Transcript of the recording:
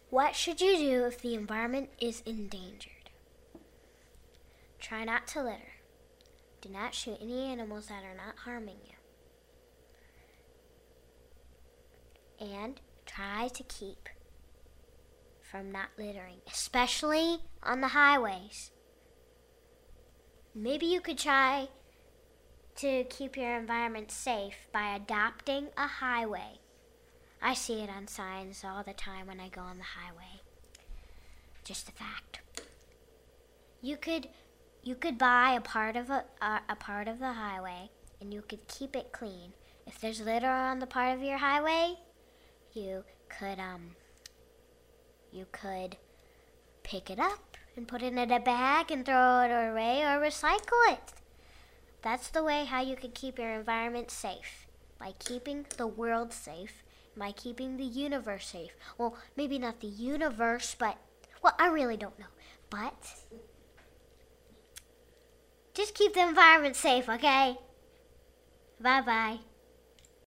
What should you do if the environment is endangered? Try not to litter. Do not shoot any animals that are not harming you. And try to keep from not littering, especially on the highways. Maybe you could try to keep your environment safe by adopting a highway. I see it on signs all the time when I go on the highway. Just a fact. You could buy a part of the highway, and you could keep it clean. If there's litter on the part of your highway, you could pick it up and put it in a bag and throw it away or recycle it. That's the way how you can keep your environment safe, by keeping the world safe, by keeping the universe safe. Well, maybe not the universe, but, well, I really don't know. But just keep the environment safe, okay? Bye-bye.